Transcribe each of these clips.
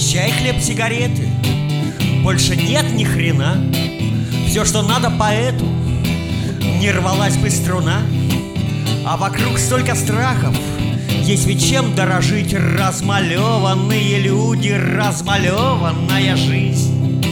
Чай, хлеб, сигареты, больше нет ни хрена. Все, что надо поэту, не рвалась бы струна. А вокруг столько страхов, есть ведь чем дорожить. Размалеванные люди, размалеванная жизнь.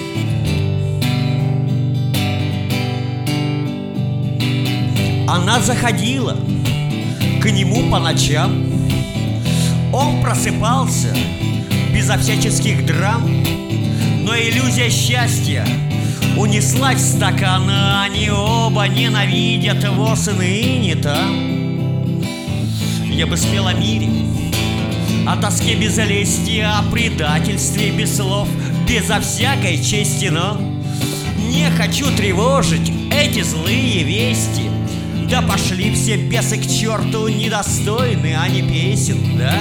Она заходила к нему по ночам. Он просыпался безо всяческих драм. Но иллюзия счастья унеслась в стакан. Они оба ненавидят его ныне там. Я бы спел о мире, о тоске без лести, о предательстве без слов, безо всякой чести, но не хочу тревожить эти злые вести. Да пошли все бесы к черту, недостойны они песен, да?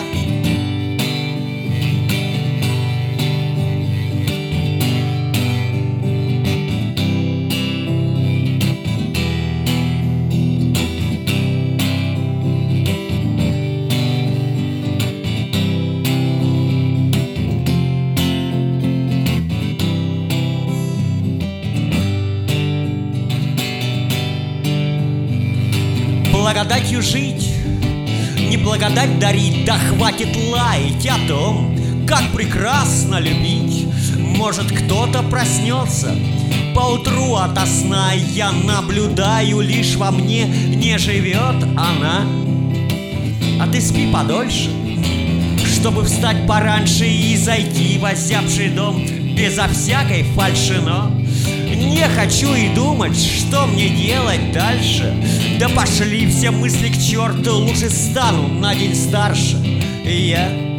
Благодатью жить, не благодать дарить, да хватит лаять о том, как прекрасно любить. Может, кто-то проснется поутру ото сна. Я наблюдаю, лишь во мне не живет она. А ты спи подольше, чтобы встать пораньше и зайти в озябший дом безо всякой фальши, но не хочу и думать, что мне делать дальше. Да пошли все мысли к черту, лучше стану на день старше. И я